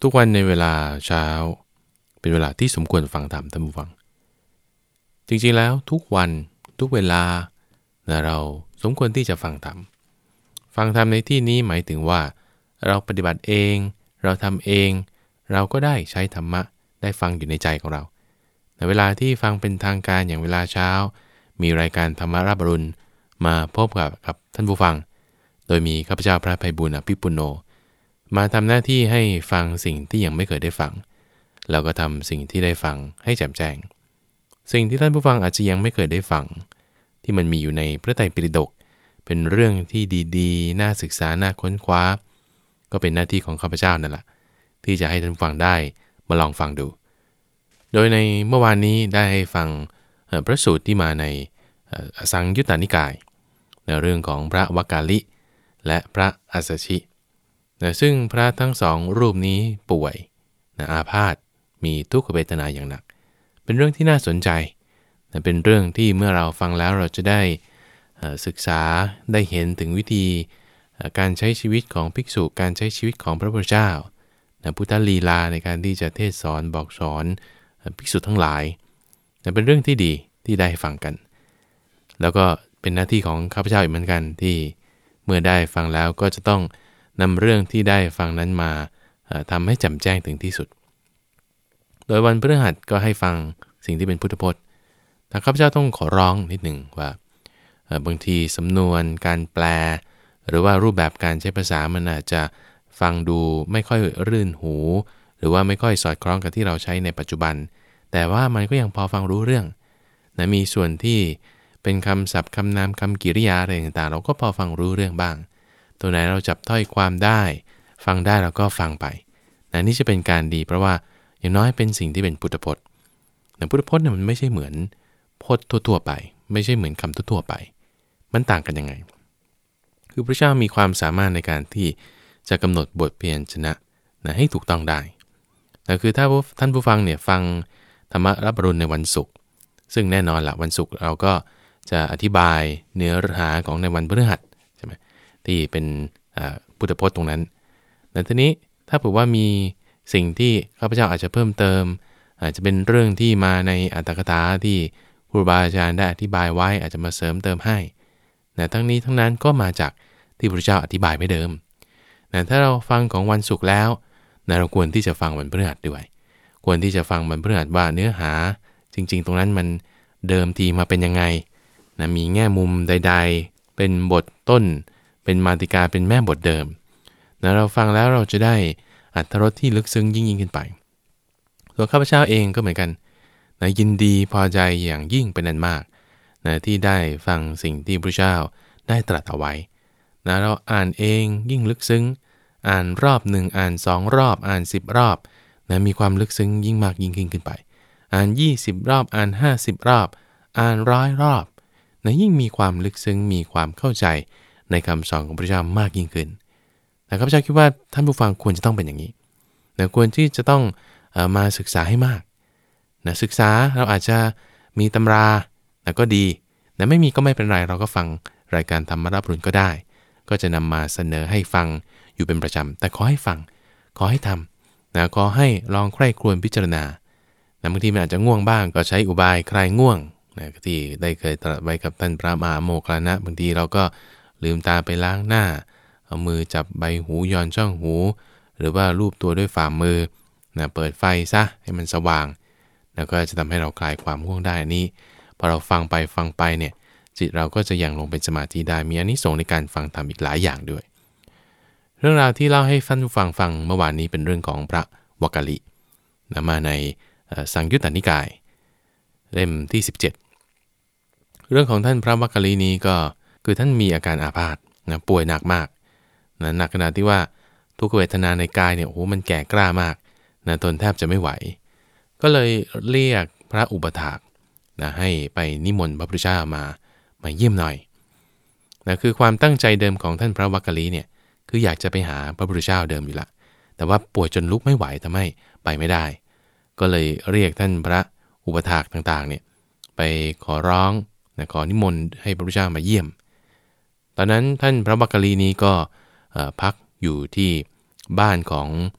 ทุกวันในเวลาเช้าเป็นเวลาที่สมควรฟังธรรมท่านผู้ฟังจริงๆแล้วทุกวันทุกเวลาเราสมควรที่จะฟังธรรมในที่นี้หมายถึงว่าเราปฏิบัติเองเราทำเองเราก็ได้ใช้ธรรมะได้ฟังอยู่ในใจของเราในเวลาที่ฟังเป็นทางการอย่างเวลาเช้ามีรายการธรรมรับอรุณมาพบกับท่านผู้ฟังโดยมีข้าพเจ้าพระไพบูลย์อภิปุโนมาทำหน้าที่ให้ฟังสิ่งที่ยังไม่เคยได้ฟังแล้วก็ทำสิ่งที่ได้ฟังให้แจ่มแจ้งสิ่งที่ท่านผู้ฟังอาจจะยังไม่เคยได้ฟังที่มันมีอยู่ในพระไตรปิฎกเป็นเรื่องที่ดีๆน่าศึกษาน่าค้นคว้าก็เป็นหน้าที่ของข้าพเจ้านั่นแหละที่จะให้ท่านฟังได้มาลองฟังดูโดยในเมื่อวานนี้ได้ให้ฟังพระสูตรที่มาในสังยุตตนิกายในเรื่องของพระวักกาลิและพระอัสสชิซึ่งพระทั้งสองรูปนี้ป่วยอาพาธมีทุกขเวทนาอย่างหนักเป็นเรื่องที่น่าสนใจเป็นเรื่องที่เมื่อเราฟังแล้วเราจะได้ศึกษาได้เห็นถึงวิธีการใช้ชีวิตของภิกษุการใช้ชีวิตของพระพุทธเจ้าพุทธลีลาในการที่จะเทศสอนบอกสอนภิกษุทั้งหลายเป็นเรื่องที่ดีที่ได้ฟังกันแล้วก็เป็นหน้าที่ของข้าพเจ้าอีกเหมือนกันที่เมื่อได้ฟังแล้วก็จะต้องนำเรื่องที่ได้ฟังนั้นมาทำให้แจ่มแจ้งถึงที่สุดโดยวันพฤหัสก็ให้ฟังสิ่งที่เป็นพุทธพจน์แต่ข้าพเจ้าต้องขอร้องนิดหนึ่งว่าบางทีสำนวนการแปลหรือว่ารูปแบบการใช้ภาษามันอาจจะฟังดูไม่ค่อยรื่นหูหรือว่าไม่ค่อยสอดคล้องกับที่เราใช้ในปัจจุบันแต่ว่ามันก็ยังพอฟังรู้เรื่องนะมีส่วนที่เป็นคำศัพท์คำนามคำกริยาอะไรต่างๆเราก็พอฟังรู้เรื่องบ้างตัวไหนเราจับถ้อยความได้ฟังได้เราก็ฟังไปนะนี่จะเป็นการดีเพราะว่าอย่างน้อยเป็นสิ่งที่เป็นพุทธพจน์แต่พุทธพจน์เนี่ยมันไม่ใช่เหมือนพจน์ทั่วๆไปไม่ใช่เหมือนคำทั่วๆไปมันต่างกันยังไงคือพระเจ้ามีความสามารถในการที่จะกำหนดบทเพียรชนะให้ถูกต้องได้แต่คือถ้าท่านผู้ฟังเนี่ยฟังธรรมรับอรุณในวันศุกร์ซึ่งแน่นอนละวันศุกร์เราก็จะอธิบายเนื้อหาของในวันพฤหัสใช่ไหมที่เป็นพุทธพจน์ตรงนั้นแต่ทีนี้ถ้าเผื่อว่ามีสิ่งที่ข้าพเจ้าอาจจะเพิ่มเติมอาจจะเป็นเรื่องที่มาในอัตถกถาที่ครูบาอาจารย์ได้อธิบายไว้อาจจะมาเสริมเติมให้แต่ทั้งนี้ทั้งนั้นก็มาจากที่พระเจ้าอธิบายไว้เดิมแต่ถ้าเราฟังของวันศุกร์แล้วเราควรที่จะฟังวันพฤหัสด้วยควรที่จะฟังวันพฤหัสว่าเนื้อหาจริงๆตรงนั้นมันเดิมทีมาเป็นยังไงมีแง่มุมใดๆเป็นบทต้นเป็นมาติกาเป็นแม่บทเดิมเราฟังแล้วเราจะได้อรรถรสที่ลึกซึ้งยิ่งขึ้นไปตัวข้าพเจ้าเองก็เหมือนกันยินดีพอใจอย่างยิ่งเป็นอันมากที่ได้ฟังสิ่งที่พระเจ้าได้ตรัสเอาไว้เราอ่านเองยิ่งลึกซึ้งอ่านรอบหนึ่งอ่าน2รอบอ่าน10รอบมีความลึกซึ้งยิ่งมากยิ่งขึ้นไปอ่าน20รอบอ่าน50รอบอ่าน100รอบยิ่งมีความลึกซึ้งมีความเข้าใจในคำสอนของพระเจ้ามากยิ่งขึ้นแต่ข้าพเจ้าคิดว่าท่านผู้ฟังควรจะต้องเป็นอย่างนี้ควรที่จะต้องมาศึกษาให้มากศึกษาเราอาจจะมีตำราก็ดีแต่ไม่มีก็ไม่เป็นไรเราก็ฟังรายการธรรมรับอรุณก็ได้ก็จะนำมาเสนอให้ฟังอยู่เป็นประจำแต่ขอให้ฟังขอให้ทำขอให้ลองใคร่ครวญพิจารณาบางทีมันอาจจะง่วงบ้างก็ใช้อุบายคลายง่วงที่ได้เคยตรัสไว้กับท่านพระมหาโมคคัลลานะบางทีเราก็ลืมตาไปล้างหน้าเอามือจับใบหูย้อนช่องหูหรือว่าลูบตัวด้วยฝ่ามือเปิดไฟซะให้มันสว่างแล้วก็จะทำให้เราคลายความง่วงได้อันนี้พอเราฟังไปเนี่ยจิตเราก็จะยังลงเป็นสมาธิได้มีอานิสงส์ในการฟังธรรมอีกหลายอย่างด้วยเรื่องราวที่เล่าให้ท่านผู้ฟังเมื่อวานนี้เป็นเรื่องของพระวักกาลิมาในสังยุตตนิกายเล่มที่17เรื่องของท่านพระวักกาลินี้ก็คือท่านมีอาการอาพาธป่วยหนักมากหนักขนาดที่ว่าทุกขเวทนาในกายเนี่ยโอ้มันแก่กล้ามากทนแทบจะไม่ไหวก็เลยเรียกพระอุปถากให้ไปนิมนต์พระพุทธเจ้ามาเยี่ยมหน่อยคือความตั้งใจเดิมของท่านพระวักกาลิเนี่ยคืออยากจะไปหาพระพุทธเจ้าเดิมอยู่ละแต่ว่าป่วยจนลุกไม่ไหวทำให้ไปไม่ได้ก็เลยเรียกท่านพระอุปถากต่างๆเนี่ยไปขอร้องขอนิมนต์ให้พระพุทธเจ้ามาเยี่ยมตอนนั้นท่านพระวักกาลินี้ก็พักอยู่ที่บ้านของ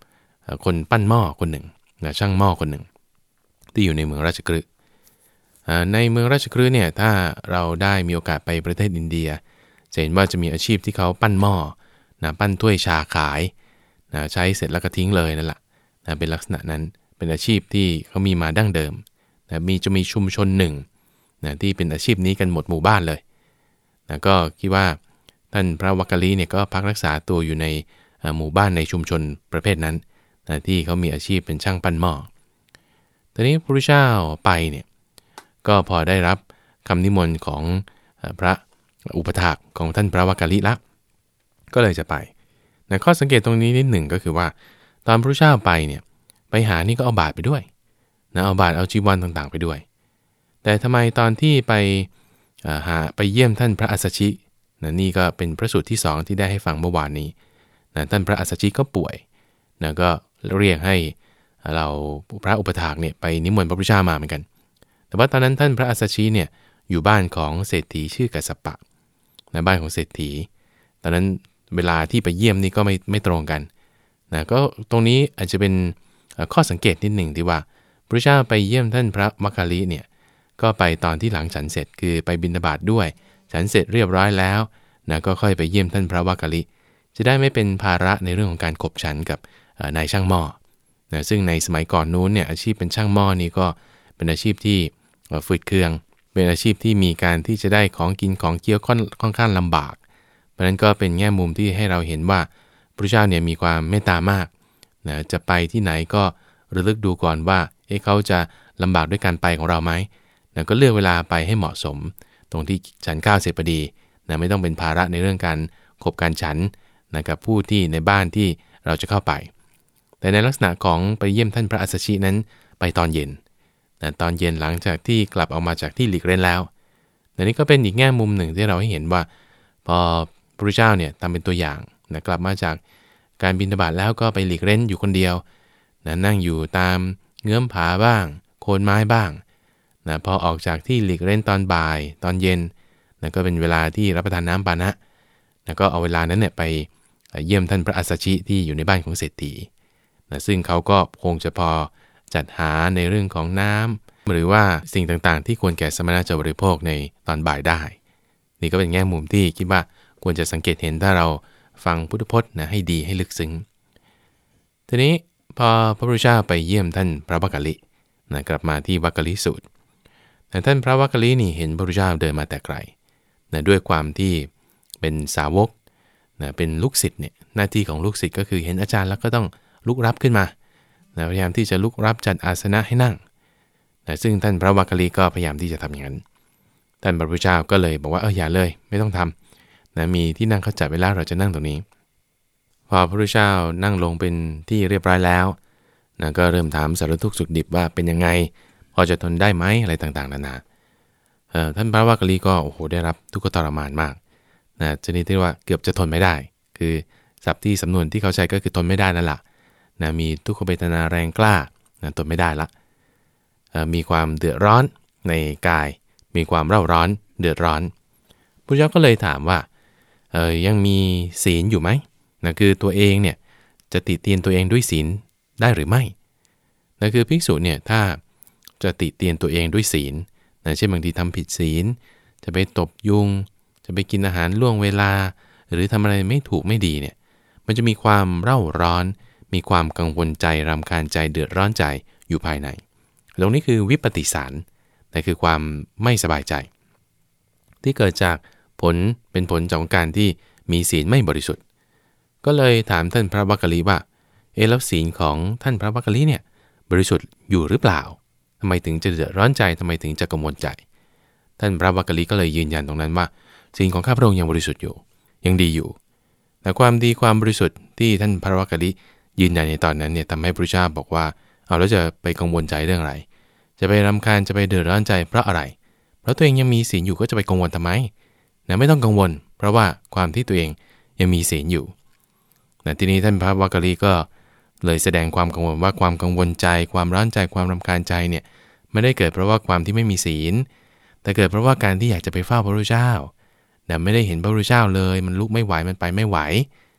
คนปั้นหม้อคนหนึ่งนะช่างหม้อคนหนึ่งที่อยู่ในเมืองราชคฤห์ในเมืองราชคฤห์เนี่ยถ้าเราได้มีโอกาสไปประเทศอินเดียจะเห็นว่าจะมีอาชีพที่เขาปั้นหม้อนะปั้นถ้วยชาขายนะใช้เสร็จแล้วก็ทิ้งเลยนั่นแหละนะเป็นลักษณะนั้นเป็นอาชีพที่เขามีมาดั้งเดิมนะจะมีชุมชนหนึ่งนะที่เป็นอาชีพนี้กันหมดหมู่บ้านเลยนะก็คิดว่าท่านพระวักกะลิเนี่ยก็พักรักษาตัวอยู่ในหมู่บ้านในชุมชนประเภทนั้นนะที่เขามีอาชีพเป็นช่างปั้นหม้อตอนนี้พระพุทธเจ้าไปเนี่ยก็พอได้รับคำนิมนต์ของพระอุปถากของท่านพระวักกะลิละก็เลยจะไปนะข้อสังเกตตรงนี้นิดหนึ่งก็คือว่าตอนพระพุทธเจ้าไปเนี่ยไปหานี่ก็เอาบาตรไปด้วยนะเอาบาตรเอาจีวรต่างๆไปด้วยแต่ทำไมตอนที่ไปเยี่ยมท่านพระอัสสชินะนี่ก็เป็นพระสูตรที่2ที่ได้ให้ฟังเมื่อวานนี้นะท่านพระอัสสชิก็ป่วยนะก็เรียกให้เราพระอุปถากเนี่ยไปนิมนต์พระพุทธเจ้ามาเหมือนกันแต่ว่าตอนนั้นท่านพระอัสสชิเนี่ยอยู่บ้านของเศรษฐีชื่อกัสสปะในบ้านของเศรษฐีตอนนั้นเวลาที่ไปเยี่ยมนี่ก็ไม่ตรงกันนะก็ตรงนี้อาจจะเป็นข้อสังเกตนิดหนึ่งที่ว่าพระพุทธเจ้าไปเยี่ยมท่านพระวักกะลิเนี่ยก็ไปตอนที่หลังฉันเสร็จคือไปบิณฑบาตด้วยฉันเสร็จเรียบร้อยแล้วนะก็ค่อยไปเยี่ยมท่านพระวักกะลิจะได้ไม่เป็นภาระในเรื่องของการขบฉันกับนายช่างหม้อนะซึ่งในสมัยก่อนนู้นเนี่ยอาชีพเป็นช่างหม้อนี่ก็เป็นอาชีพที่ฝืดเคืองเป็นอาชีพที่มีการที่จะได้ของกินของเคี้ยวค่อนข้างลำบากเพราะนั้นก็เป็นแง่มุมที่ให้เราเห็นว่าพระเจ้าเนี่ยมีความเมตตามากนะจะไปที่ไหนก็ระลึกดูก่อนว่าเขาจะลำบากด้วยการไปของเราไหมนะก็เลือกเวลาไปให้เหมาะสมตรงที่ฉันข้าวเสร็จพอดีนะไม่ต้องเป็นภาระในเรื่องการขบการฉันนะกับผู้ที่ในบ้านที่เราจะเข้าไปแต่ในลักษณะของไปเยี่ยมท่านพระอัสสชินั้นไปตอนเย็นนะตอนเย็นหลังจากที่กลับออกมาจากที่หลีกเล่นแล้วแต่นี้ก็เป็นอีกแง่มุมหนึ่งที่เราให้เห็นว่าพอพระพุทธเจ้าเนี่ยทำเป็นตัวอย่างนะกลับมาจากการบิณฑบาตแล้วก็ไปหลีกเล่นอยู่คนเดียวนะนั่งอยู่ตามเงื้อมผาบ้างโคนไม้บ้างนะพอออกจากที่หลีกเล่นตอนบ่ายตอนเย็นนะก็เป็นเวลาที่รับประทานน้ำปานะนะก็เอาเวลานั้นเนี่ยไปเยี่ยมท่านพระอัสสชิที่อยู่ในบ้านของเศรษฐีนะซึ่งเขาก็คงจะพอจัดหาในเรื่องของน้ำหรือว่าสิ่งต่างๆที่ควรแก่สมณะจะบริโภคในตอนบ่ายได้นี่ก็เป็นแง่มุมที่คิดว่าควรจะสังเกตเห็นถ้าเราฟังพุทธพจน์นะให้ดีให้ลึกซึ้งทีนี้พอพระพุทธเจ้าไปเยี่ยมท่านพระวักกะลินะกลับมาที่วักกะลิสูตรแต่ท่านพระวักกะลินี่เห็นพระพุทธเจ้าเดินมาแต่ไกลนะด้วยความที่เป็นสาวกนะเป็นลูกศิษย์เนี่ยหน้าที่ของลูกศิษย์ก็คือเห็นอาจารย์แล้วก็ต้องลุกรับขึ้นมานะพยายามที่จะลุกรับจัดอาสนะให้นั่งนะซึ่งท่านพระวักกะลิก็พยายามที่จะทำอย่างนั้นท่านพระพุทธเจ้าก็เลยบอกว่าอย่าเลยไม่ต้องทำนะมีที่นั่งเขาจัดไว้แล้วเราจะนั่งตรงนี้พอพระพุทธเจ้านั่งลงเป็นที่เรียบร้อยแล้วนะก็เริ่มถามสารทุกข์สุขดิบว่าเป็นยังไงพอจะทนได้ไหมอะไรต่างๆนานาท่านพระวักกะลิก็โอ้โหได้รับทุกข์ทรมานมากนะชนิดที่ว่าเกือบจะทนไม่ได้คือศัพท์ที่สำนวนที่เขาใช้ก็คือทนไม่ได้นั่นแหละนะมีทุกขเวทนาแรงกล้านะทนไม่ได้ละมีความเดือดร้อนในกายมีความเร่าร้อนเดือดร้อนพระเจ้าก็เลยถามว่ายังมีศีลอยู่ไหมนะคือตัวเองเนี่ยจะติเตียนตัวเองด้วยศีลได้หรือไม่นะคือภิกษุเนี่ยถ้าจะติเตียนตัวเองด้วยศีลนะเช่นบางทีทำผิดศีลจะไปตบยุงจะไปกินอาหารล่วงเวลาหรือทำอะไรไม่ถูกไม่ดีเนี่ยมันจะมีความเร่าร้อนมีความกังวลใจรำคาญใจเดือดร้อนใจอยู่ภายในตรงนี้คือวิปฏิสารนั่นคือความไม่สบายใจที่เกิดจากเป็นผลจากการที่มีศีลไม่บริสุทธิ์ก็เลยถามท่านพระวักกะลิว่าแล้วศีลของท่านพระวักกะลิเนี่ยบริสุทธิ์อยู่หรือเปล่าทำไมถึงจะเดือดร้อนใจทำไมถึงจะกังวลใจท่านพระวักกะลิก็เลยยืนยันตรงนั้นว่าศีลของข้าพระองค์ยังบริสุทธิ์อยู่ยังดีอยู่แต่ความดีความบริสุทธิ์ที่ท่านพระวักกะลิยืนยันในตอนนั้นเนี่ยทำให้พระเจ้าบอกว่าเอาแล้วจะไปกังวลใจเรื่องอะไรจะไปรำคาญจะไปเดือดร้อนใจเพราะอะไรเพราะตัวเองยังมีศีลอยู่ก็จะไปกังวลทำไมนะไม่ต้องกังวลเพราะว่าความที่ตัวเองยังมีศีลอยู่นะทีนี้ท่านพระวักกะลิก็เลยแสดงความกังวลว่าความกังวลใจความร้อนใจความรำคาญใจเนี่ยไม่ได้เกิดเพราะว่าความที่ไม่มีศีลแต่เกิดเพราะว่าการที่อยากจะไปเฝ้าพระพุทธเจ้านะไม่ได้เห็นพระพุทธเจ้าเลยมันลุกไม่ไหวมันไปไม่ไหว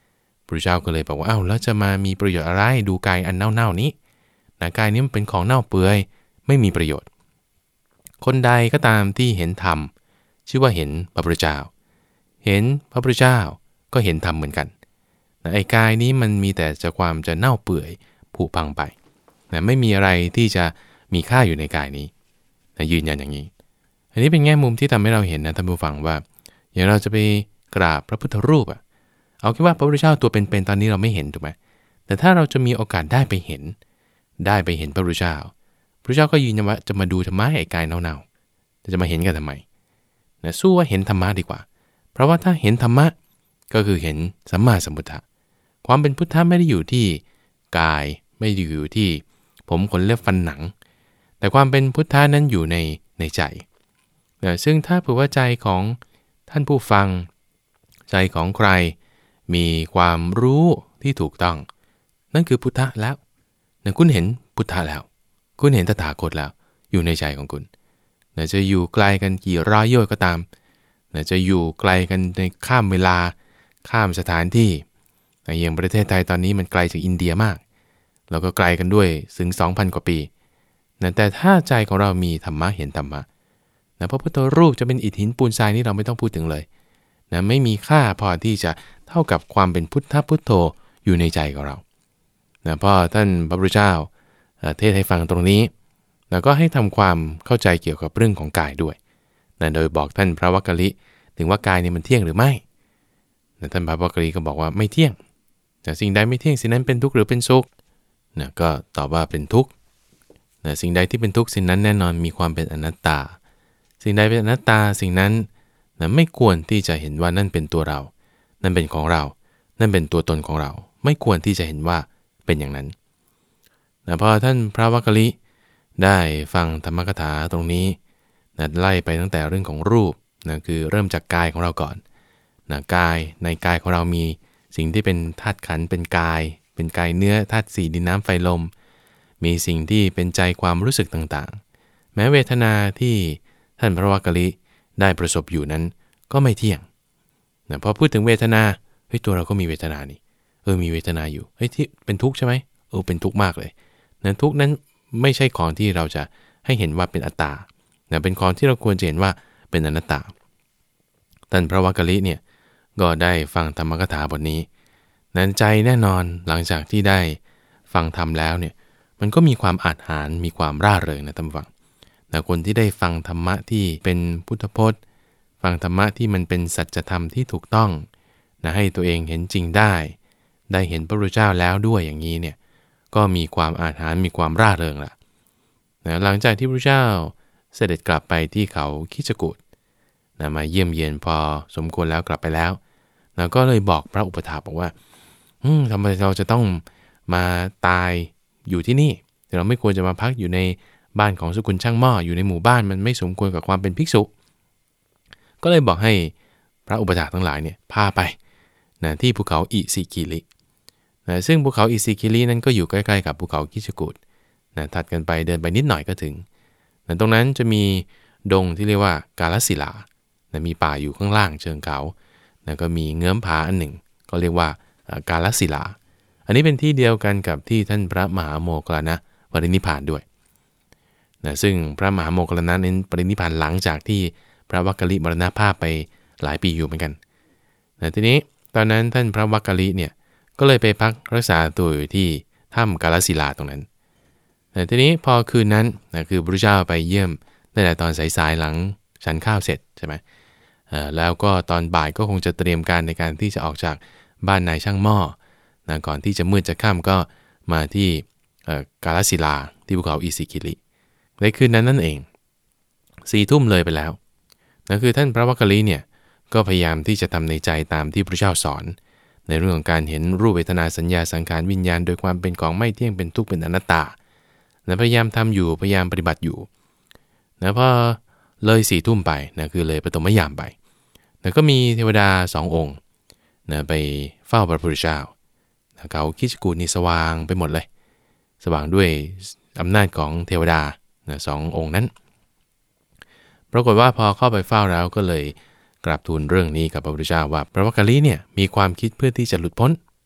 พระเจ้าก็เลยบอกว่าแล้วจะมามีประโยชน์อะไรดูกายอันเน่าๆนี้นะกายนี้มันเป็นของเน่าเปื่อยไม่มีประโยชน์คนใดก็ตามที่เห็นธรรมชื่อว่าเห็นพระพุทธเจ้าเห็นพระพุทธเจ้าก็เห็นธรรมเหมือนกันนะไอ้กายนี้มันมีแต่จะเน่าเปื่อยผุพังไปนะไม่มีอะไรที่จะมีค่าอยู่ในกายนี้นะยืนยันอย่างนี้อันนี้เป็นแง่มุมที่ทำให้เราเห็นนะท่านผู้ฟังว่าอย่างเราจะไปกราบพระพุทธรูปเอาแค่ว่าพระพุทธเจ้าตัวเป็นๆตอนนี้เราไม่เห็นถูกไหมแต่ถ้าเราจะมีโอกาสได้ไปเห็นพระพุทธเจ้าพระพุทธเจ้าก็ยืนยันว่าจะมาดูทำไมไอ้กายเน่าๆจะมาเห็นกันทำไมนะสู้ว่าเห็นธรรมะดีกว่าเพราะว่าถ้าเห็นธรรมะก็คือเห็นสัมมาสัมพุทธะความเป็นพุทธะไม่ได้อยู่ที่กายไม่ได้อยู่ที่ผมขนเล็บฟันหนังแต่ความเป็นพุทธะนั้นอยู่ในใจนะซึ่งถ้าเผื่อว่าใจของท่านผู้ฟังใจของใครมีความรู้ที่ถูกต้องนั่นคือพุทธะแล้วนะคุณเห็นพุทธะแล้วคุณเห็นตถาคตแล้วอยู่ในใจของคุณนะจะอยู่ไกลกันกี่ร้อยโยชน์ก็ตามนะจะอยู่ไกลกันในข้ามเวลาข้ามสถานที่อย่างประเทศไทยตอนนี้มันไกลจากอินเดียมากเราก็ไกลกันด้วยถึง 2,000 กว่าปีนะแต่ถ้าใจของเรามีธรรมะเห็นธรรมะนะพระพุทธรูปจะเป็นอิฐหินปูนทรายนี่เราไม่ต้องพูดถึงเลยนะไม่มีค่าพอที่จะเท่ากับความเป็นพุทธพุทโธอยู่ในใจของเรานะเพราะท่านพระพุทธเจ้าเทศให้ฟังตรงนี้แล้วก็ให้ทำความเข้าใจเกี่ยวกับเรื่องของกายด้วยนะโดยบอกท่านพระวักกลิถึงว่ากายนี่มันเที่ยงหรือไม่นะท่านพระวักกลิก็บอกว่าไม่เที่ยงแต่สิ่งใดไม่เที่ยงสิ่งนั้นเป็นทุกข์หรือเป็นสุขนะก็ตอบว่าเป็นทุกข์นะสิ่งใดที่เป็นทุกข์สิ่งนั้นแน่นอนมีความเป็นอนัตตาสิ่งใดเป็นอนัตตาสิ่งนั้นนะไม่ควรที่จะเห็นว่านั่นเป็นตัวเรานั่นเป็นของเรานั่นเป็นตัวตนของเราไม่ควรที่จะเห็นว่าเป็นอย่างนั้นนะพอท่านพระวักกลิได้ฟังธรรมกถาตรงนี้นะไล่ไปตั้งแต่เรื่องของรูปนะคือเริ่มจากกายของเราก่อนนะกายในกายของเรามีสิ่งที่เป็นธาตุขันธ์เป็นกายเนื้อธาตุสี่ดินน้ำไฟลมมีสิ่งที่เป็นใจความรู้สึกต่างๆแม้เวทนาที่ท่านพระวักกลิได้ประสบอยู่นั้นก็ไม่เที่ยงนะพอพูดถึงเวทนาเฮ้ยตัวเราก็มีเวทนานี่มีเวทนาอยู่เฮ้ยที่เป็นทุกข์ใช่ไหมเป็นทุกข์มากเลยนะทุกข์นั้นไม่ใช่ของที่เราจะให้เห็นว่าเป็นอัตตานะเป็นของที่เราควรจะเห็นว่าเป็นอนัตตาท่านพระวักกลิเนี่ยก็ได้ฟังธรรมกถาบทนี้นั้นใจแน่นอนหลังจากที่ได้ฟังธรรมแล้วเนี่ยมันก็มีความอาจหาญมีความร่าเริงนะท่านฟังแต่คนที่ได้ฟังธรรมะที่เป็นพุทธพจน์ฟังธรรมะที่มันเป็นสัจธรรมที่ถูกต้องนะให้ตัวเองเห็นจริงได้เห็นพระพุทธเจ้าแล้วด้วยอย่างนี้เนี่ยก็มีความอาจหาญมีความร่าเริงละนะหลังจากที่พระพุทธเจ้าเสด็จกลับไปที่เขาคิชกูฏนะมาเยี่ยมเยียนพอสมควรแล้วกลับไปแล้วนะก็เลยบอกพระอุปถาบอกว่าทำไมเราจะต้องมาตายอยู่ที่นี่เราไม่ควรจะมาพักอยู่ในบ้านของสกุลช่างหม้ออยู่ในหมู่บ้านมันไม่สมควรกับความเป็นภิกษุก็เลยบอกให้พระอุปถาทั้งหลายเนี่ยพาไปนะที่ภูเขาอิสิกิลินะซึ่งภูเขาอิสิกิลินั้นก็อยู่ใกล้ๆกับภูเขาคิชกูฏนะถัดกันไปเดินไปนิดหน่อยก็ถึงนะตรงนั้นจะมีดงที่เรียกว่ากาลสิลานะมีป่าอยู่ข้างล่างเชิงเขานะก็มีเงื้อมผาอันหนึ่งก็เรียกว่ากาลสิลาอันนี้เป็นที่เดียวกันกับที่ท่านพระมหาโมคคัลลานะปรินิพพานด้วยนะซึ่งพระมหาโมคคัลลานะนั้นปรินิพพานหลังจากที่พระวักกลิมรณภาพไปหลายปีอยู่เหมือนกันนะทีนี้ตอนนั้นท่านพระวักกลิเนี่ยก็เลยไปพักรักษาตัวอยู่ที่ถ้ำกาลสิลาตรงนั้นนะทีนี้พอคืนนั้นนะคือพระเจ้าไปเยี่ยมตั้งแต่ตอนสายๆหลังฉันข้าวเสร็จใช่ไหมแล้วก็ตอนบ่ายก็คงจะเตรียมการในการที่จะออกจากบ้านนายช่างหม้อนะก่อนที่จะมืดจะค่ำก็มาที่กาลสิลาที่ภูเขาอิสิกิลิในคืนนั้นนั่นเอง4 ทุ่มเลยไปแล้วนั่นคือท่านพระวักกลิเนี่ยก็พยายามที่จะทำในใจตามที่พระเจ้าสอนในเรื่องของการเห็นรูปเวทนาสัญญาสังขารวิญญาณโดยความเป็นของไม่เที่ยงเป็นทุกข์เป็นอนัตตานะพยายามทำอยู่พยายามปฏิบัติอยู่นะพอเลย4 ทุ่มไปนะคือเลยปฐมยามไปนะก็มีเทวดา2 องค์นะไปเฝ้าพระพุทธเจ้านะเขาคิชกูฏนี่สว่างไปหมดเลยสว่างด้วยอำนาจของเทวดานะ2 องค์นั้นปรากฏว่าพอเข้าไปเฝ้าแล้วก็เลยกราบทูลเรื่องนี้กับพระพุทธเจ้าว่าพระวักกลิเนี่ยมีความคิดเพื่อที่จะหลุดพ้น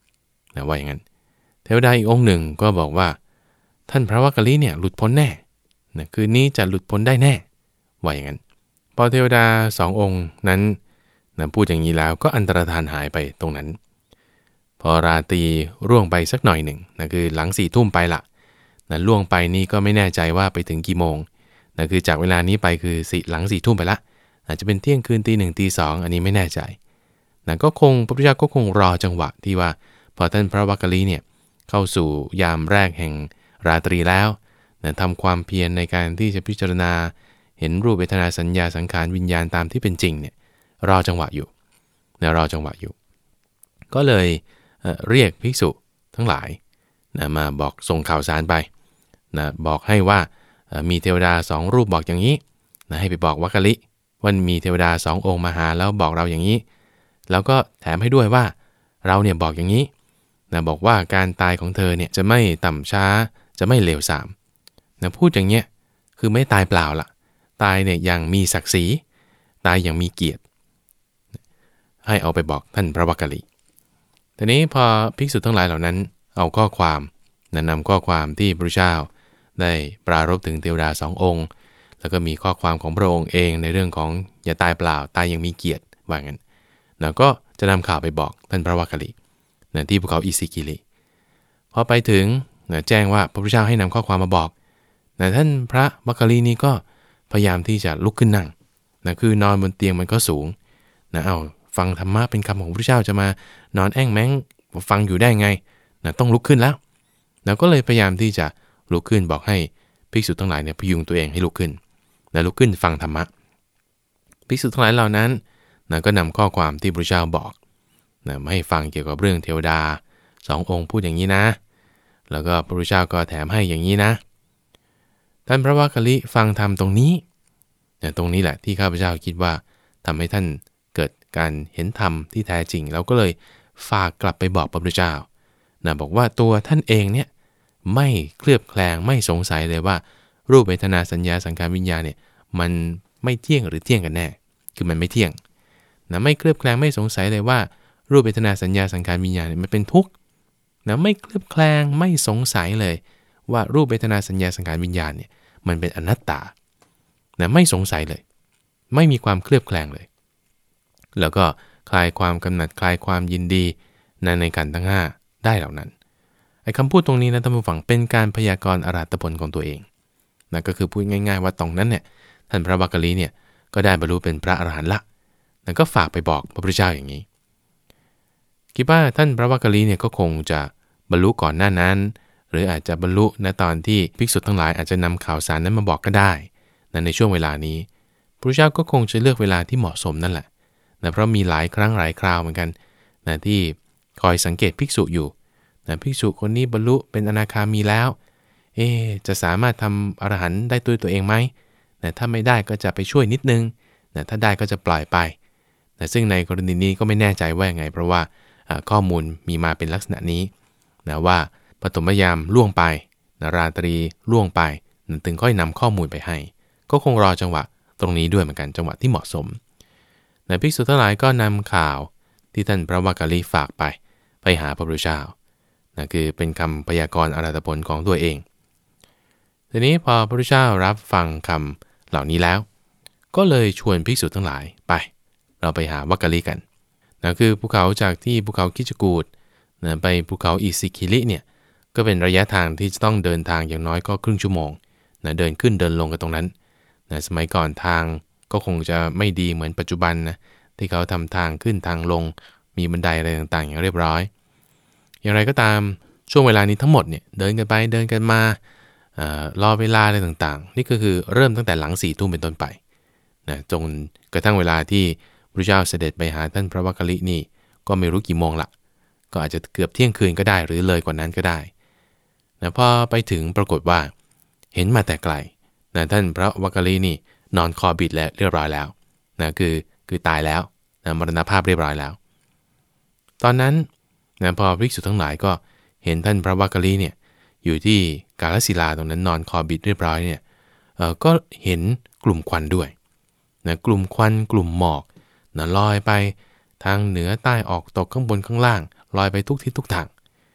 นะว่าอย่างนั้นเทวดาอีกองค์หนึ่งก็บอกว่าท่านพระวักกลิเนี่ยหลุดพ้นแน่นะคืนนี้จะหลุดพ้นได้แน่ว่าอย่างนั้นพอเทวดาสององค์นั้นนะพูดอย่างนี้แล้วก็อันตรธานหายไปตรงนั้นพอราตรีร่วงไปสักหน่อยหนึ่งนะคือหลัง4 ทุ่มไปละนะล่วงไปนี่ก็ไม่แน่ใจว่าไปถึงกี่โมงนะคือจากเวลานี้ไปคือหลัง4 ทุ่มไปละอาจจะเป็นเที่ยงคืนตี 1ตี 2อันนี้ไม่แน่ใจนะก็คงพระพุทธเจ้าก็คงรอจังหวะที่ว่าพอท่านพระวักกลิเนี่ยเข้าสู่ยามแรกแห่งราตรีแล้วนะทำความเพียรในการที่จะพิจารณาเห็นรูปเวทนาสัญญาสังขารวิญญาณตามที่เป็นจริงเนี่ยรอจังหวะอยู่นะรอจังหวะอยู่ก็เลยเรียกภิกษุทั้งหลายนะมาบอกส่งข่าวสารไปนะบอกให้ว่ามีเทวดา2 รูปบอกอย่างนี้นะให้ไปบอกวักกลิว่ามีเทวดา2 องค์มาหาแล้วบอกเราอย่างนี้แล้วก็แถมให้ด้วยว่าเราเนี่ยบอกอย่างนี้นะบอกว่าการตายของเธอเนี่ยจะไม่ต่ำช้าจะไม่เลวทรามนะพูดอย่างเงี้ยคือไม่ตายเปล่าล่ะตายเนี่ยอย่างมีศักดิ์ศรีตายอย่างมีเกียรติให้เอาไปบอกท่านพระวักกลิทีนี้พอภิกษุทั้งหลายเหล่านั้นเอาข้อความนำข้อความที่พระเจ้าได้ปรารภถึงเทวดา2 องค์แล้วก็มีข้อความของพระองค์เองในเรื่องของอย่าตายเปล่าตายอย่างมีเกียรติว่างั้นแล้วก็จะนำข่าวไปบอกท่านพระวักกลิที่ภูเขาอิสิกิลิพอไปถึงแจ้งว่าพระพุทธเจ้าให้นำข้อความมาบอกท่านพระวักกลินี่ก็พยายามที่จะลุกขึ้นนั่งคือนอนบนเตียงมันก็สูงเอาฟังธรรมะเป็นคำของพระพุทธเจ้าจะมานอนแอ่งแม้งฟังอยู่ได้ไงต้องลุกขึ้นแล้วก็เลยพยายามที่จะลุกขึ้นบอกให้ภิกษุทั้งหลายเนี่ยพยุงตัวเองให้ลุกขึ้นลุกขึ้นฟังธรรมะภิกษุทั้งหลายเหล่านั้นก็นำข้อความที่พระเจ้าบอกมาให้ฟังเกี่ยวกับเรื่องเทวดา2 องค์พูดอย่างนี้นะแล้วก็พระพุทธเจ้าก็แถมให้อย่างนี้นะท่านพระวักกลิฟังธรรมตรงนี้ตรงนี้แหละที่ข้าพเจ้าคิดว่าทำให้ท่านเกิดการเห็นธรรมที่แท้จริงแล้วก็เลยฝากกลับไปบอกพระพุทธเจ้าบอกว่าตัวท่านเองเนี่ยไม่เคลือบแคลงไม่สงสัยเลยว่ารูปเวทนาสัญญาสังขารวิญญาณเนี่ยมันไม่เที่ยงหรือเที่ยงกันแน่คือมันไม่เที่ยงไม่เคลือบแคลงไม่สงสัยเลยว่ารูปเวทนาสัญญาสังขารวิญญาณเนี่ยมันเป็นทุกข์ไม่เคลือบแคลงไม่สงสัยเลยว่ารูปเวทนาสัญญาสังขารวิญญาณเนี่ยมันเป็นอนัตตาไม่สงสัยเลยไม่มีความเคลือบแคลงเลยแล้วก็คลายความกำหนัดคลายความยินดีในขันธ์ทั้ง5ได้เหล่านั้นไอ้คำพูดตรงนี้นะท่านผู้ฟังเป็นการพยากรณ์อรหัตผลของตัวเองก็คือพูดง่ายๆว่าตรงนั้นเนี่ยท่านพระวักกลิเนี่ยก็ได้บรรลุเป็นพระอรหันต์ละแล้วก็ฝากไปบอกพระพุทธเจ้าอย่างนี้คิดว่าท่านพระวักกลิเนี่ยก็คงจะบรรลุก่อนหน้านั้นหรืออาจจะบรรลุณตอนที่ภิกษุทั้งหลายอาจจะนำข่าวสารนั้นมาบอกก็ได้ในช่วงเวลานี้พระพุทธเจ้าก็คงจะเลือกเวลาที่เหมาะสมนั่นแหละเพราะมีหลายครั้งหลายคราวเหมือนกันที่คอยสังเกตภิกษุอยู่ภิกษุคนนี้บรรลุเป็นอนาคามีแล้วจะสามารถทำอรหันต์ได้ด้วยตัวเองไหมถ้าไม่ได้ก็จะไปช่วยนิดนึงถ้าได้ก็จะปล่อยไปซึ่งในกรณีนี้ก็ไม่แน่ใจว่ายังไงเพราะว่าข้อมูลมีมาเป็นลักษณะนี้ว่าปฐมยามล่วงไปราตรีล่วงไปถึงค่อยนำข้อมูลไปให้ก็คงรอจังหวะตรงนี้ด้วยเหมือนกันจังหวะที่เหมาะสมภิกษุทั้งหลายก็นำข่าวที่ท่านพระวักกลิฝากไปหาพระพุทธเจ้าคือเป็นคำพยากรณ์อรหัตผลของตัวเองทีนี้พอพระพุทธเจ้ารับฟังคำเหล่านี้แล้วก็เลยชวนภิกษุทั้งหลายไปเราไปหาวักกลิกันคือภูเขาจากที่ภูเขาคิชกูฏไปภูเขาอิสิคิลิเนี่ยก็เป็นระยะทางที่จะต้องเดินทางอย่างน้อยก็ครึ่งชั่วโมงเดินขึ้นเดินลงกันตรงนั้นสมัยก่อนทางก็คงจะไม่ดีเหมือนปัจจุบันนะที่เขาทำทางขึ้นทางลงมีบันไดอะไรต่างๆอย่างเรียบร้อยอย่างไรก็ตามช่วงเวลานี้ทั้งหมดเนี่ยเดินกันไปเดินกันมารอเวลาอะไรต่างๆนี่ก็คือเริ่มตั้งแต่หลัง4 ทุ่มเป็นต้นไปจนกระทั่งเวลาที่พระเจ้าเสด็จไปหาท่านพระวักกลินี่ก็ไม่รู้กี่โมงละก็อาจจะเกือบเที่ยงคืนก็ได้หรือเลยกว่านั้นก็ได้พอไปถึงปรากฏว่าเห็นมาแต่ไกลท่านพระวักกลินี่นอนคอบิดแล้วเรียบร้อยแล้วคือตายแล้วมรณภาพเรียบร้อยแล้วตอนนั้นพอภิกษุทั้งหลายก็เห็นท่านพระวักกลิเนี่ยอยู่ที่กาลศิลาตรงนั้นนอนคอบิดเรียบร้อยเนี่ยก็เห็นกลุ่มควันด้วยกลุ่มควันกลุ่มหมอกลอยไปทางเหนือใต้ออกตกข้างบนข้างล่างลอยไปทุกทิศทุกทาง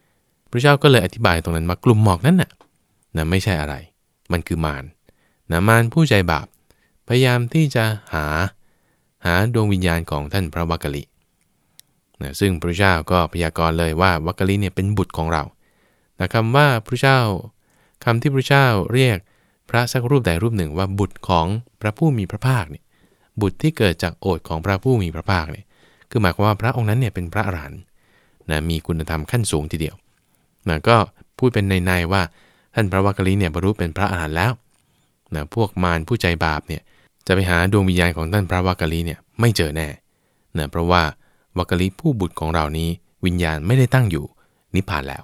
พระเจ้าก็เลยอธิบายตรงนั้นมากลุ่มหมอกนั้นน่ะไม่ใช่อะไรมันคือมารมารผู้ใจบาปพยายามที่จะหาดวงวิญญาณของท่านพระวักกลิซึ่งพระเจ้าก็พยากรณ์เลยว่าวักกลิเนี่ยเป็นบุตรของเราคำว่าพระเจ้าคำที่พระเจ้าเรียกพระสักรูปใดรูปหนึ่งว่าบุตรของพระผู้มีพระภาคเนี่ยบุตรที่เกิดจากโอษฐ์ของพระผู้มีพระภาคเนี่ยคือหมายความว่าพระองค์นั้นเนี่ยเป็นพระอรหันต์มีคุณธรรมขั้นสูงทีเดียวก็พูดเป็นในว่าท่านพระวักกลิเนี่ยบรรลุเป็นพระอรหันต์แล้วพวกมารผู้ใจบาปเนี่ยจะไปหาดวงวิญญาณของท่านพระวักกลิเนี่ยไม่เจอแน่เพราะว่าวักกลิผู้บุตรของเรานี้วิญญาณไม่ได้ตั้งอยู่นิพพานแล้ว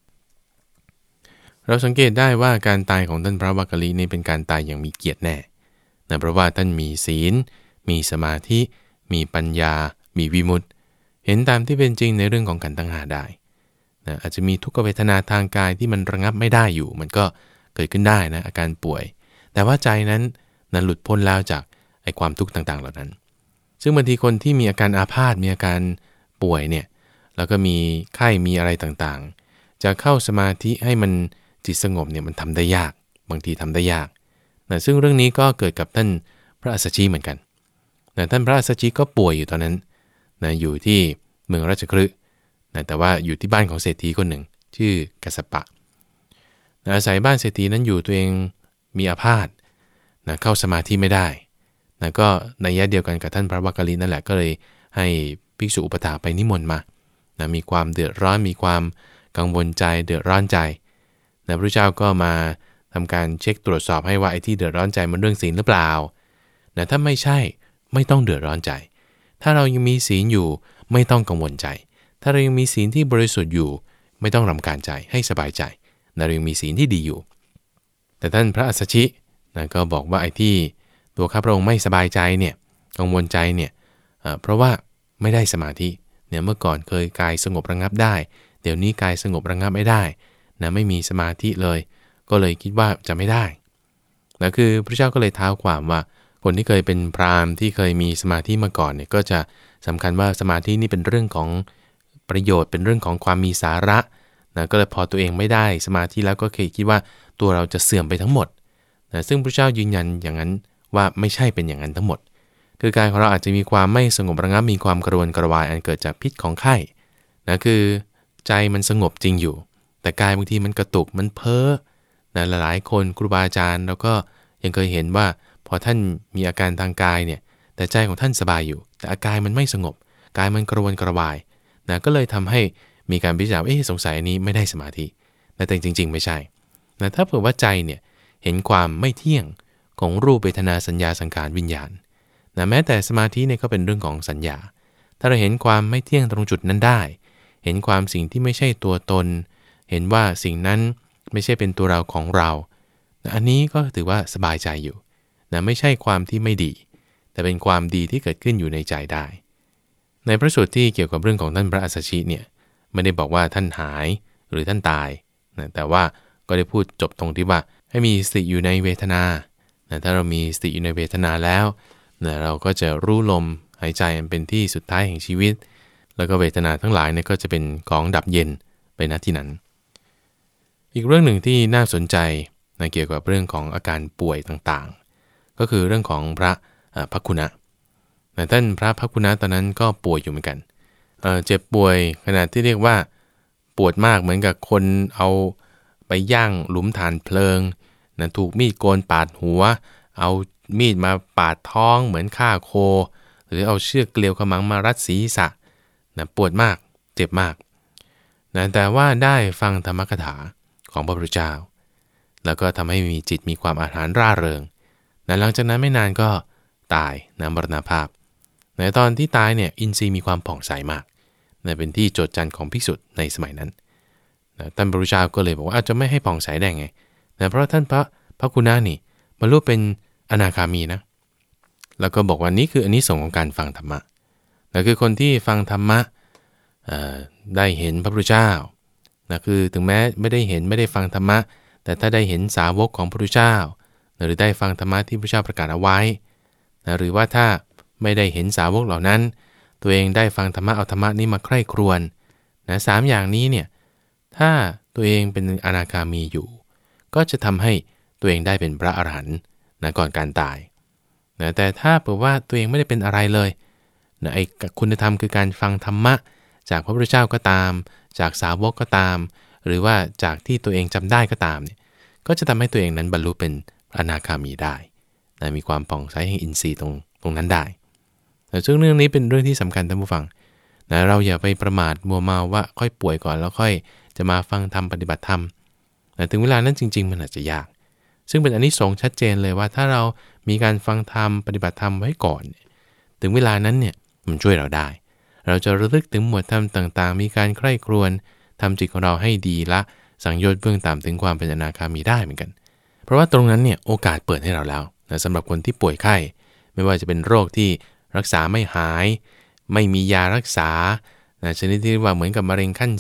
เราสังเกตได้ว่าการตายของท่านพระวักกลินี่เป็นการตายอย่างมีเกียรติแน่เพราะว่าท่านมีศีลมีสมาธิมีปัญญามีวิมุตติเห็นตามที่เป็นจริงในเรื่องของขันธ์ทั้ง5ได้อาจจะมีทุกขเวทนาทางกายที่มันระงับไม่ได้อยู่มันก็เกิดขึ้นได้นะอาการป่วยแต่ว่าใจนั้นหลุดพ้นแล้วจากไอ้ความทุกข์ต่างๆเหล่านั้นซึ่งบางทีคนที่มีอาการอาพาธมีอาการป่วยเนี่ยแล้วก็มีไข้มีอะไรต่างๆจะเข้าสมาธิให้มันจิตสงบเนี่ยมันทำได้ยากบางทีทำได้ยากซึ่งเรื่องนี้ก็เกิดกับท่านพระอัสสชิเหมือนกันท่านพระอัสสชิก็ป่วยอยู่ตอนนั้นอยู่ที่เมืองราชคฤห์แต่ว่าอยู่ที่บ้านของเศรษฐีคนหนึ่งชื่อกัสสปะอาศัยบ้านเศรษฐีนั้นอยู่ตัวเองมีอาพาธเข้าสมาธิไม่ได้ก็ในยะเดียวกันกับท่านพระวักกลินั่นแหละก็เลยให้ภิกษุอุปถากไปนิมนต์มามีความเดือดร้อนมีความกังวลใจเดือดร้อนใจพระเจ้าก็มาทำการเช็คตรวจสอบให้ว่าไอ้ที่เดือดร้อนใจมันเรื่องศีลหรือเปล่าถ้าไม่ใช่ไม่ต้องเดือดร้อนใจถ้าเรายังมีศีลอยู่ไม่ต้องกังวลใจถ้าเรายังมีศีลที่บริสุทธิ์อยู่ไม่ต้องรำคาญใจให้สบายใจเรายังมีศีลที่ดีอยู่แต่ท่านพระอัสสชิก็บอกว่าไอ้ที่ตัวข้าพระองค์ไม่สบายใจเนี่ยกังวลใจเนี่ยเพราะว่าไม่ได้สมาธิเมื่อก่อนเคยกายสงบระงับได้เดี๋ยวนี้กายสงบระงับไม่ได้ไม่มีสมาธิเลยก็เลยคิดว่าจะไม่ได้คือพระเจ้าก็เลยท้าวความว่าคนที่เคยเป็นพราหมณ์ที่เคยมีสมาธิมาก่อนเนี่ยก็จะสำคัญว่าสมาธินี่เป็นเรื่องของประโยชน์เป็นเรื่องของความมีสาระก็เลยพอตัวเองไม่ได้สมาธิแล้วก็เคยคิดว่าตัวเราจะเสื่อมไปทั้งหมดซึ่งพระเจ้ายืนยันอย่างนั้นว่าไม่ใช่เป็นอย่างนั้นทั้งหมดคือกายของเราอาจจะมีความไม่สงบระงับมีความกระวนกระวายอันเกิดจากพิษของไข้คือใจมันสงบจริงอยู่แต่กายบางทีมันกระตุกมันเพ้อหลายๆคนครูบาอาจารย์แล้วก็ยังเคยเห็นว่าพอท่านมีอาการทางกายเนี่ยแต่ใจของท่านสบายอยู่แต่อาการมันไม่สงบกายมันกระวนกระวายก็เลยทำให้มีการพิจารณาสงสัยอันนี้ไม่ได้สมาธิแต่จริงๆไม่ใช่ถ้าเผื่อว่าใจเนี่ยเห็นความไม่เที่ยงของรูปเวทนาสัญญาสังขารวิญญาณแม้แต่สมาธิเนี่ยก็เป็นเรื่องของสัญญาถ้าเราเห็นความไม่เที่ยงตรงจุดนั้นได้เห็นความสิ่งที่ไม่ใช่ตัวตนเห็นว่าสิ่งนั้นไม่ใช่เป็นตัวเราของเราอันนี้ก็ถือว่าสบายใจอยู่ไม่ใช่ความที่ไม่ดีแต่เป็นความดีที่เกิดขึ้นอยู่ในใจได้ในพระสูตรที่เกี่ยวกับเรื่องของท่านพระอัสสชิเนี่ยไม่ได้บอกว่าท่านหายหรือท่านตายแต่ว่าก็ได้พูดจบตรงที่ว่าให้มีสติอยู่ในเวทนาถ้าเรามีสติอยู่ในเวทนาแล้วเราก็จะรู้ลมหายใจอันเป็นที่สุดท้ายแห่งชีวิตแล้วก็เวทนาทั้งหลายเนี่ยก็จะเป็นของดับเย็นไปณที่นั้นอีกเรื่องหนึ่งที่น่าสนใจเกี่ยวกับเรื่องของอาการป่วยต่างๆก็คือเรื่องของพระภักคุณะท่านพระภักคุณะตอนนั้นก็ป่วยอยู่เหมือนกันเจ็บป่วยขนาดที่เรียกว่าปวดมากเหมือนกับคนเอาไปย่างหลุมฐานเพลิงถูกมีดโกนปาดหัวเอามีดมาปาดท้องเหมือนฆ่าโคหรือเอาเชือกเกลียวขมังมารัดศีรษะปวดมากเจ็บมากแต่ว่าได้ฟังธรรมกถาของพระพุทธเจ้าแล้วก็ทำให้มีจิตมีความอาถรรพ์ร่าเริงหลังจากนั้นไม่นานก็ตายมรณภาพในตอนที่ตายเนี่ยอินทรีย์มีความผ่องใสมากเป็นที่โจษจันของภิกษุในสมัยนั้นท่านพระพุทธเจ้าก็เลยบอกว่าอาจจะไม่ให้ผ่องใสได้ไงเพราะท่านพระภักคุณะนี่บรรลุเป็นอนาคามีนะแล้วก็บอกว่านี้คืออานิสงส์ของการฟังธรรมะนั่นคือคนที่ฟังธรรมะได้เห็นพระพุทธเจ้าคือถึงแม้ไม่ได้เห็นไม่ได้ฟังธรรมะแต่ถ้าได้เห็นสาวกของพระพุทธเจ้าหรือได้ฟังธรรมะที่พระพุทธเจ้าประกาศเอาไว้หรือว่าถ้าไม่ได้เห็นสาวกเหล่านั้นตัวเองได้ฟังธรรมะเอาธรรมะนี้มาใคร่ครวญ3อย่างนี้เนี่ยถถ้าตัวเองเป็นอนาคามีอยู่ก็จะทำให้ตัวเองได้เป็นพระอรหันต์นะก่อนการตายนะแต่ถ้าเผื่อว่าตัวเองไม่ได้เป็นอะไรเลยนะไอ้คุณธรรมคือการฟังธรรมะจากพระพุทธเจ้าก็ตามจากสาวกก็ตามหรือว่าจากที่ตัวเองจำได้ก็ตามเนี่ยก็จะทำให้ตัวเองนั้นบรรลุเป็นอนาคามีได้นะมีความผ่องใสแห่งอินทรีย์ตรงนั้นได้แต่ซึ่งเรื่องนี้เป็นเรื่องที่สำคัญท่านผู้ฟังนะเราอย่าไปประมาทมัวเมาว่าค่อยป่วยก่อนแล้วค่อยจะมาฟังธรรมปฏิบัติธรรมแต่ถึงเวลานั้นจริงๆมันอาจจะยากซึ่งเป็นอานิสงส์ชัดเจนเลยว่าถ้าเรามีการฟังธรรมปฏิบัติธรรมไว้ก่อนถึงเวลานั้นเนี่ยมันช่วยเราได้เราจะระลึกถึงหมวดธรรมต่างๆมีการใคร่ครวญทำจิตของเราให้ดีละสังโยชน์เบื้องต่ำถึงความเป็นอนาคามีได้เหมือนกันเพราะว่าตรงนั้นเนี่ยโอกาสเปิดให้เราแล้วนะสำหรับคนที่ป่วยไข้ไม่ว่าจะเป็นโรคที่รักษาไม่หายไม่มียารักษานะชนิดที่ว่าเหมือนกับมะเร็งขั้น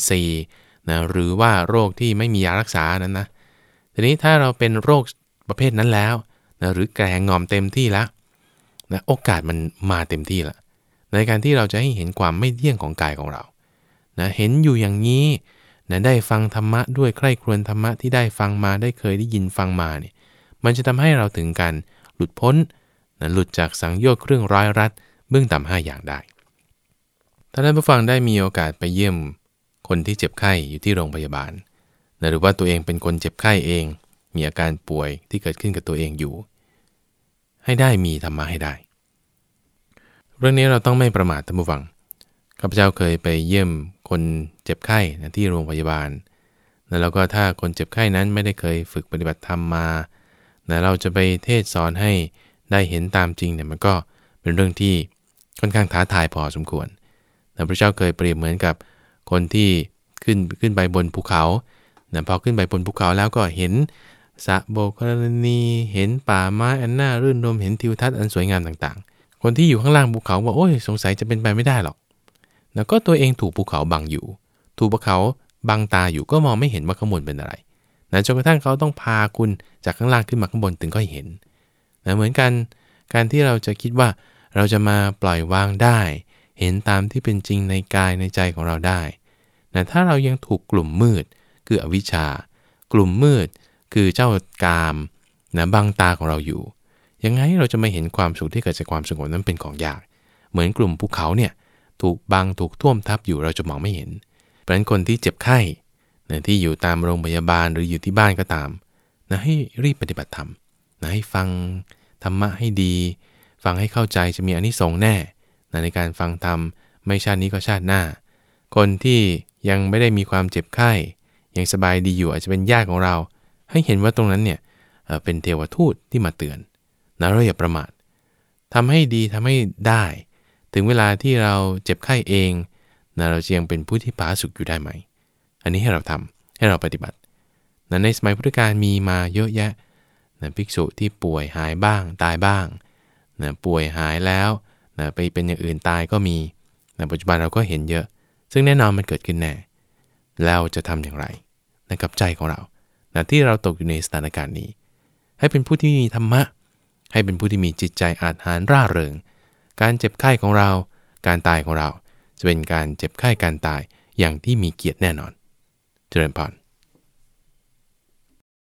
4นะหรือว่าโรคที่ไม่มียารักษานั้นนะทีนี้ถ้าเราเป็นโรคประเภทนั้นแล้วนะหรือแก่งอมเต็มที่แล้วนะโอกาสมันมาเต็มที่ละในการที่เราจะให้เห็นความไม่เที่ยงของกายของเรานะเห็นอยู่อย่างนี้นะได้ฟังธรรมะด้วยใคร่ครวญธรรมะที่ได้ฟังมาได้เคยได้ยินฟังมาเนี่ยมันจะทำให้เราถึงการหลุดพ้นนะหลุดจากสังโยชน์เครื่องร้อยรัดเบื้องต่ำ5อย่างได้ถ้าท่านผู้ฟังได้มีโอกาสไปเยี่ยมคนที่เจ็บไข้อยู่ที่โรงพยาบาลนะหรือว่าตัวเองเป็นคนเจ็บไข้เองมีอาการป่วยที่เกิดขึ้นกับตัวเองอยู่ให้ได้มีธรรมะให้ได้เรื่องนี้เราต้องไม่ประมาทท่านผู้ฟังข้าพเจ้าเคยไปเยี่ยมคนเจ็บไข้นะที่โรงพยาบาลแล้วก็ถ้าคนเจ็บไข้นั้นไม่ได้เคยฝึกปฏิบัติธรรมมานะเราจะไปเทศสอนให้ได้เห็นตามจริงเนี่ยมันก็เป็นเรื่องที่ค่อนข้างท้าทายพอสมควรนะพระเจ้าเคยเปรียบเหมือนกับคนที่ขึ้นไปบนภูเขานะพอขึ้นไปบนภูเขาแล้วก็เห็นสระโบกรณีเห็นป่าไม้อันน่ารื่นรมย์เห็นทิวทัศน์อันสวยงามต่างๆคนที่อยู่ข้างล่างภูเขาว่าโอ้ยสงสัยจะเป็นไปไม่ได้หรอกแล้วก็ตัวเองถูกภูเขาบังอยู่ถูกภูเขาบังตาอยู่ก็มองไม่เห็นว่าข้างบนเป็นอะไรนะจนกระทั่งเขาต้องพาคุณจากข้างล่างขึ้นมาข้างบนถึงก็เห็นนะเหมือนกันการที่เราจะคิดว่าเราจะมาปล่อยวางได้เห็นตามที่เป็นจริงในกายในใจของเราได้นะถ้าเรายังถูกกลุ่มมืดคืออวิชชากลุ่มมืดคือเจ้ากามนะบังตาของเราอยู่ยังไงเราจะไม่เห็นความสุขที่เกิดจากความสงบนั้นเป็นของยากเหมือนกลุ่มภูเขาเนี่ยถูกบังถูกท่วมทับอยู่เราจะมองไม่เห็นเพราะฉะนั้นคนที่เจ็บไข้นะที่อยู่ตามโรงพยาบาลหรืออยู่ที่บ้านก็ตามนะให้รีบปฏิบัติธรรมนะให้ฟังธรรมะให้ดีฟังให้เข้าใจจะมีอานิสงส์แน่นะในการฟังธรรมไม่ชาตินี้ก็ชาติหน้าคนที่ยังไม่ได้มีความเจ็บไข้ยังสบายดีอยู่อาจจะเป็นญาติของเราให้เห็นว่าตรงนั้นเนี่ยเป็นเทวทูตที่มาเตือนนะเราอย่าประมาททำให้ดีทำให้ได้ถึงเวลาที่เราเจ็บไข้เองนะเราจะยังเป็นผู้ที่ผาสุกอยู่ได้ไหมอันนี้ให้เราทำให้เราปฏิบัตินะในสมัยพุทธกาลมีมาเยอะแยะนะภิกษุที่ป่วยหายบ้างตายบ้างนะป่วยหายแล้วนะไปเป็นอย่างอื่นตายก็มีนะปัจจุบันเราก็เห็นเยอะซึ่งแน่นอนมันเกิดขึ้นแน่แล้วจะทำอย่างไรนะกับใจของเรานะที่เราตกอยู่ในสถานการณ์นี้ให้เป็นผู้ที่มีธรรมะให้เป็นผู้ที่มีจิตใจอาถรรพ์ร่าเริงการเจ็บไข้ของเราการตายของเราจะเป็นการเจ็บไข้การตายอย่างที่มีเกียรติแน่นอนเจริญพร